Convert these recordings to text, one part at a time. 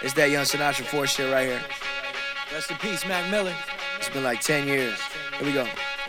It's that Young Sinatra 4 shit right here. Rest in peace, Mac Miller. It's been like 10 years. Here we go.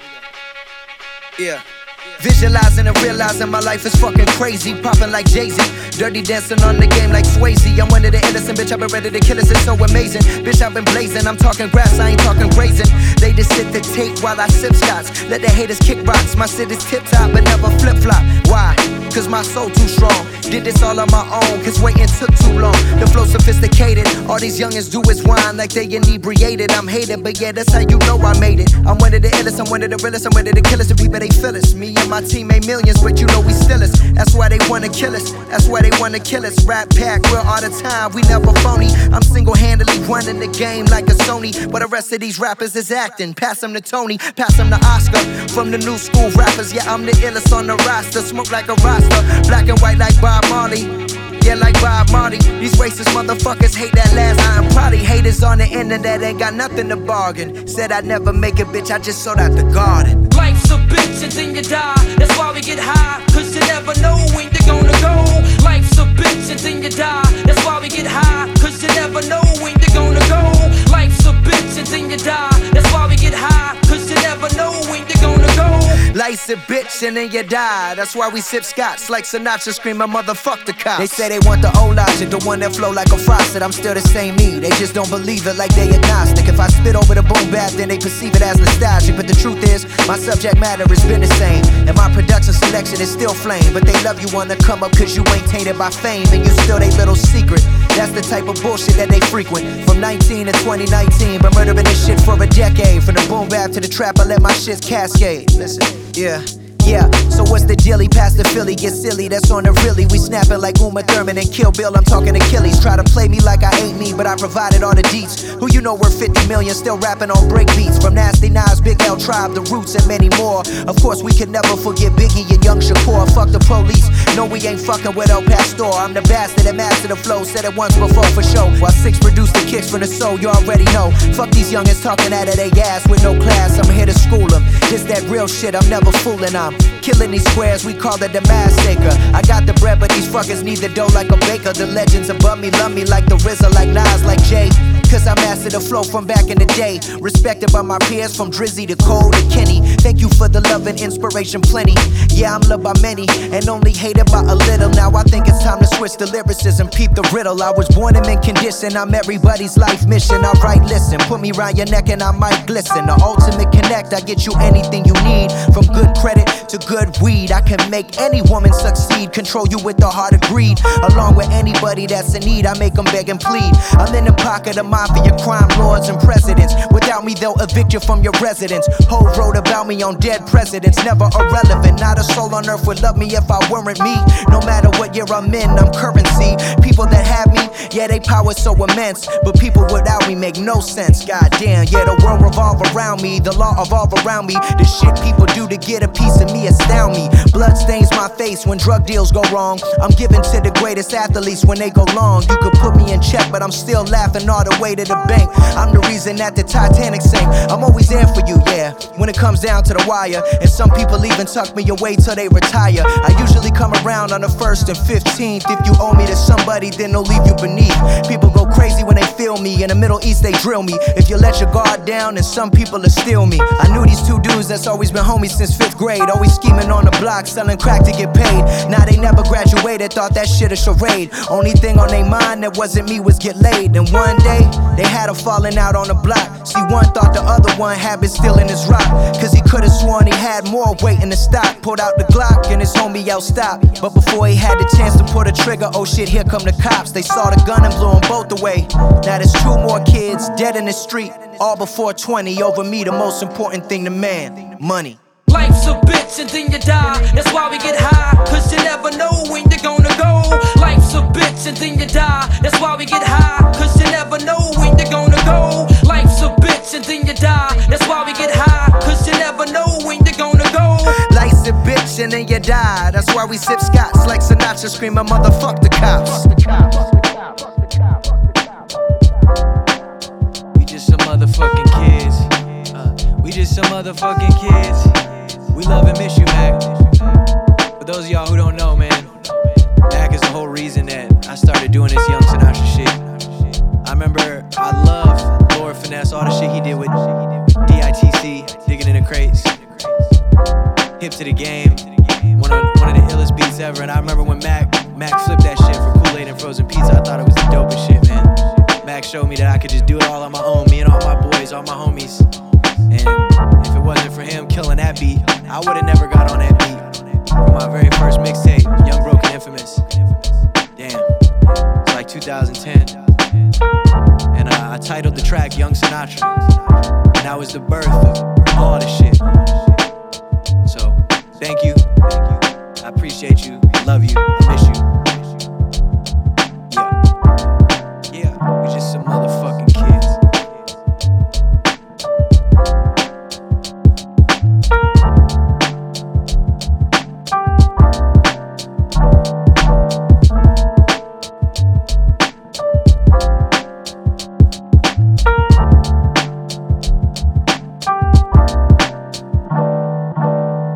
Yeah. Visualizing and realizing my life is fucking crazy. Popping like Jay-Z. Dirty dancing on the game like Swayze. I'm one of the innocent, bitch, I've been ready to kill us, it's so amazing. Bitch, I've been blazing, I'm talking grass, I ain't talking grazing. They just sit the tape while I sip scotch. Let the haters kick rocks, my shit is tip-top but never flip-flop. Why? Cause my soul too strong. Did this all on my own, cause waiting took too long. The flow sophisticated, all these youngins do is whine like they inebriated. I'm hated, but yeah, that's how you know I made it. I'm one of the illest, I'm one of the realest, I'm one of the killers. The people, they feel us. Me and my team made millions, but you know we still us. That's why they wanna kill us, that's why they wanna kill us. Rap pack, we're all the time, we never phony. I'm single-handedly running the game like a Sony. But the rest of these rappers is acting. Pass them to Tony, pass them to Oscar. From the new school rappers, yeah, I'm the illest on the roster. Smoke like a roster, black and white like Bob Marley. Yeah, like Bob Marley. These racist motherfuckers hate that last iron. Probably haters on the internet ain't got nothing to bargain. Said I'd never make it, bitch, I just sold out the garden. Life's a bitch and then you die. That's why we get high, cause you never know when you're gonna go. Life's a bitch and then you die. That's why we get high, cause you never know when you're gonna go. Life's a bitch and then you die. That's why we get high, cause you never know when you're gonna go. Life's a bitch and then you die. That's why we sip scotch like Sinatra screaming motherfuck the cops. They say they want the old logic, the one that flow like a faucet. I'm still the same me, they just don't believe it like they agnostic. If I spit over the boom bap, then they perceive it as nostalgic. But the truth is, my subject matter has been the same, and my production selection is still flame. But they love you wanna come up cause you ain't tainted by fame, and you still they little secret. That's the type of bullshit that they frequent. From 19 to 2019, been murdering this shit for a decade. From the boom bap to the trap, I let my shit cascade. Listen, yeah, so what's the dealie? Past the Philly, get silly, that's on the really. We snapping like Uma Thurman and Kill Bill, I'm talking Achilles. Try to play me like I ain't me, but I provided all the deets. Who you know worth 50 million, still rapping on break beats. From Nasty Nas, Big L Tribe, The Roots, and many more. Of course, we can never forget Biggie and Young Shakur. Fuck the police, no we ain't fucking with El Pastor. I'm the bastard that mastered the flow, said it once before for show. While 6 produce the kicks from the soul, you already know. Fuck these youngins talking out of their ass with no class, I'm here to school them. This that real shit, I'm never fooling, I'm killing these squares, we call it the massacre. I got the bread, but these fuckers need the dough like a baker. The legends above me love me like the RZA, like Nas, like Jay. Cause I mastered the flow from back in the day. Respected by my peers from Drizzy to Cole to Kenny. Thank you for the love and inspiration plenty. Yeah, I'm loved by many and only hated by a little. Now I think it's time to switch the lyricism, peep the riddle. I was born in mint condition, I'm everybody's life mission. Alright, listen, put me round your neck and I might glisten. The ultimate connect, I get you anything you need. From good credit to good weed, I can make any woman succeed. Control you with the heart of greed. Along with anybody that's in need, I make them beg and plead. I'm in the pocket of mafia, crime lords and presidents. Without me, they'll evict you from your residence. Whole wrote about me on dead presidents, never irrelevant. Not a soul on earth would love me if I weren't me. No matter what year I'm in, I'm currency. People that have me, yeah, they power so immense. But people without me make no sense. Goddamn, yeah, the world revolve around me, the law evolve around me. The shit people do to get a piece of me astound me. Blood stains my face when drug deals go wrong. I'm giving to the greatest athletes when they go long. You could put me in check, but I'm still laughing all the way to the bank. I'm the reason that the Titanic sank. I'm always there for you, yeah, when it comes down to the wire. And some people even tuck me away till they retire. I usually come around on the 1st and 15th. If you owe me to somebody, then they'll leave you beneath. People go crazy when they feel me. In the Middle East, they drill me. If you let your guard down, then some people will steal me. I knew these two dudes that's always been homies since 5th grade. Always scheming on the block, selling crack to get paid. Now they never graduated, thought that shit a charade. Only thing on their mind that wasn't me was get laid. And one day, they had a falling out on the block. See, one thought the other one had been stealing his rock. Cause he could've sworn he had more weight in the stock. Pulled out the Glock and his homie out stopped. But before he had the chance to pull the trigger, oh shit, here come the cops. They saw the gun and blew them both away. Now there's 2 more kids dead in the street, all before 20. Over me, the most important thing to man, money. Life's a bitch and then you die. That's why we get high, cause you never know when you're gonna go. Life's a bitch and then you die. That's why we get high, cause you never know when you're gonna go. Life's a bitch and then you die. That's why we get high, cause you never know when you're gonna go. Life's a bitch and then you die. That's why we sip scotch like Sinatra screaming motherfuck the cops. We just some motherfucking kids. We just some motherfucking kids. We love and miss you, Mac. For those of y'all who don't know, man, Mac is the whole reason that I started doing this Young Sinatra shit. did with DITC, digging in the crates. Hip to the game, one of the illest beats ever. And I remember when Mac flipped that shit for Kool-Aid and frozen pizza. I thought it was the dopest shit, man. Mac showed me that I could just do it all on my own, me and all my boys, all my homies. And if it wasn't for him killing that beat, I would've never got on that beat. My very first mixtape, Young Broken Infamous. Damn, it's like 2010. And I titled the track Young Sinatra. And that was the birth of all this shit.